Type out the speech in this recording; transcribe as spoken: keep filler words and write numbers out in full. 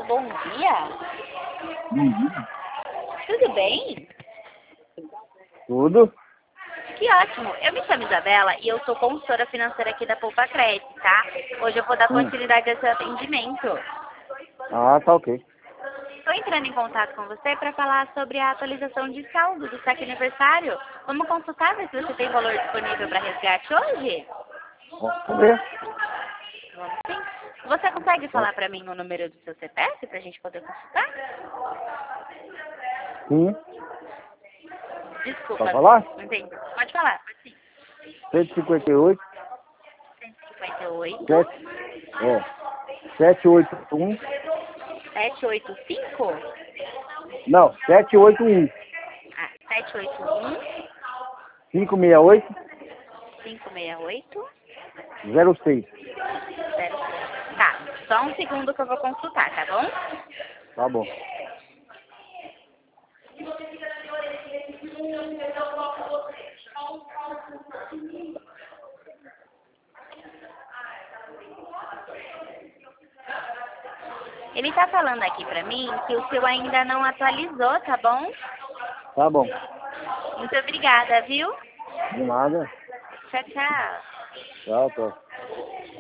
bom dia. Uhum. Tudo bem? Tudo? Que ótimo. Eu me chamo Isabela e eu sou consultora financeira aqui da Poupa Crédito, tá? Hoje eu vou dar Hum. continuidade ao seu atendimento. Ah, tá ok. Estou entrando em contato com você para falar sobre a atualização de saldo do saque aniversário. Vamos consultar ver se você tem valor disponível para resgate hoje? Vamos ver. Vamos sim. Você consegue falar para mim o número do seu C P F para a gente poder consultar? Sim. Desculpa. Pode falar? Não entendi. Pode falar. Pode sim. cento e cinquenta e oito. cento e cinquenta e oito. sete, é. sete oito um. sete oito cinco? Não, sete oito um. Ah, sete oito um, cinco seis oito. cinco seis oito, zero seis. zero seis. Tá, só um segundo que eu vou consultar, tá bom? Tá bom. Ele tá falando aqui pra mim que o seu ainda não atualizou, tá bom? Tá bom. Muito obrigada, viu? De nada. Tchau, tchau. Tchau, tchau.